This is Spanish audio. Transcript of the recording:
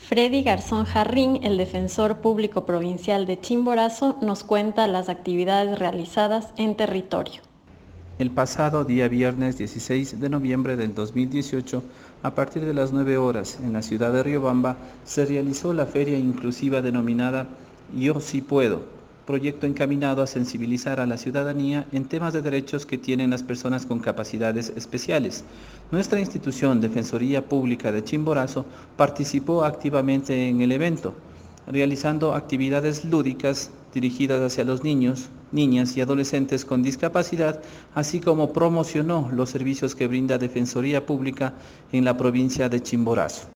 Freddy Garzón Jarrín, el defensor público provincial de Chimborazo, nos cuenta las actividades realizadas en territorio. El pasado día viernes 16 de noviembre del 2018, a partir de las 9 horas en la ciudad de Riobamba, se realizó la feria inclusiva denominada Yo sí puedo, proyecto encaminado a sensibilizar a la ciudadanía en temas de derechos que tienen las personas con capacidades especiales. Nuestra institución, Defensoría Pública de Chimborazo, participó activamente en el evento, realizando actividades lúdicas dirigidas hacia los niños, niñas y adolescentes con discapacidad, así como promocionó los servicios que brinda Defensoría Pública en la provincia de Chimborazo.